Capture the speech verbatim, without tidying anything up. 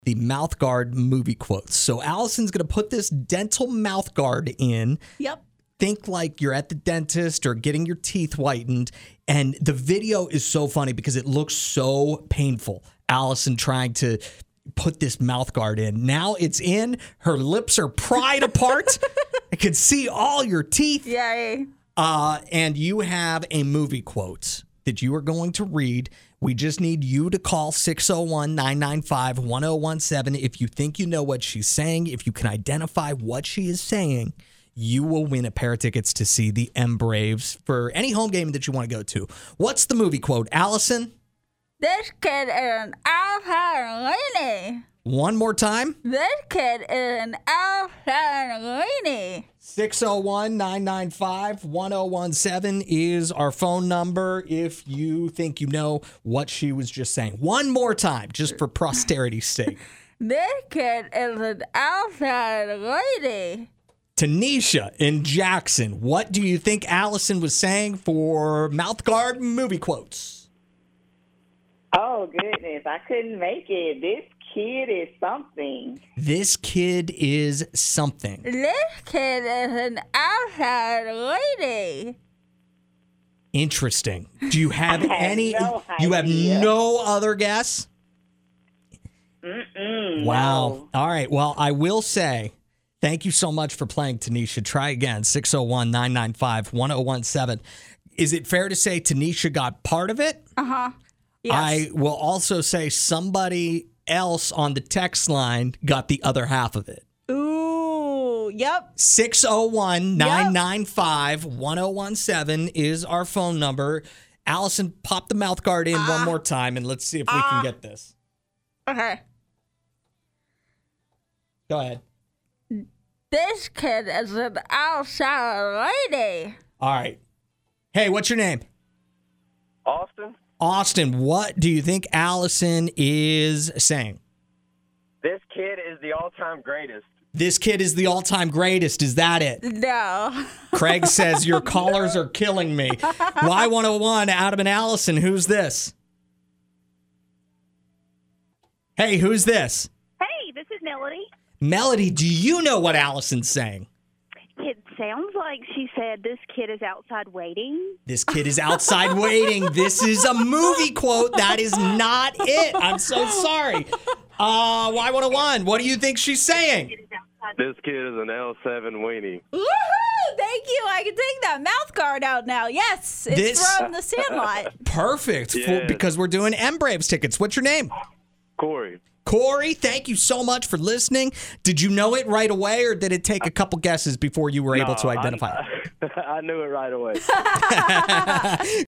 the mouth guard movie quotes. So Allison's going to put this dental mouth guard in. Yep. Think like you're at the dentist or getting your teeth whitened. And the video is so funny because it looks so painful. Allison trying to put this mouth guard in. Now it's in. Her lips are pried apart. I can see all your teeth. Yay. Uh, and you have a movie quote that you are going to read. We just need you to call six oh one, nine nine five, one oh one seven if you think you know what she's saying. If you can identify what she is saying, you will win a pair of tickets to see the M Braves for any home game that you want to go to. What's the movie quote, Allison? This kid is an outside lady. One more time. This kid is an outside lady. six oh one, nine nine five, one oh one seven is our phone number if you think you know what she was just saying. One more time, just for posterity's sake. This kid is an outside lady. Tanisha in Jackson, what do you think Allison was saying for mouth guard movie quotes? Oh, goodness. I couldn't make it. This kid is something. This kid is something. This kid is an outside lady. Interesting. Do you have I have any? no You have idea. no other guess? Mm-mm. Wow. No. All right. Well, I will say thank you so much for playing, Tanisha. Try again, six oh one, nine nine five, one oh one seven. Is it fair to say Tanisha got part of it? Uh-huh. Yes. I will also say somebody else on the text line got the other half of it. Ooh, yep. six oh one, nine nine five, one oh one seven is our phone number. Allison, pop the mouth guard in uh, one more time, and let's see if we uh, can get this. Okay. Go ahead. This kid is an outside lady. All right. Hey, what's your name? Austin. Austin, what do you think Allison is saying? This kid is the all-time greatest. This kid is the all-time greatest. Is that it? No. Craig says, your callers are killing me. Y one oh one, Adam and Allison, who's this? Hey, who's this? Hey, this is Melody. Melody, do you know what Allison's saying? It sounds like she said this kid is outside waiting. This kid is outside waiting. This is a movie quote. That is not it. I'm so sorry. Uh, Y one oh one, what do you think she's saying? This kid is an L seven weenie. Woohoo! Thank you. I can take that mouth guard out now. Yes, it's This- from The Sandlot. Perfect, for, Yes. because we're doing M Braves tickets. What's your name? Corey. Corey, thank you so much for listening. Did you know it right away, or did it take a couple guesses before you were able to No, identify I, it? I knew it right away.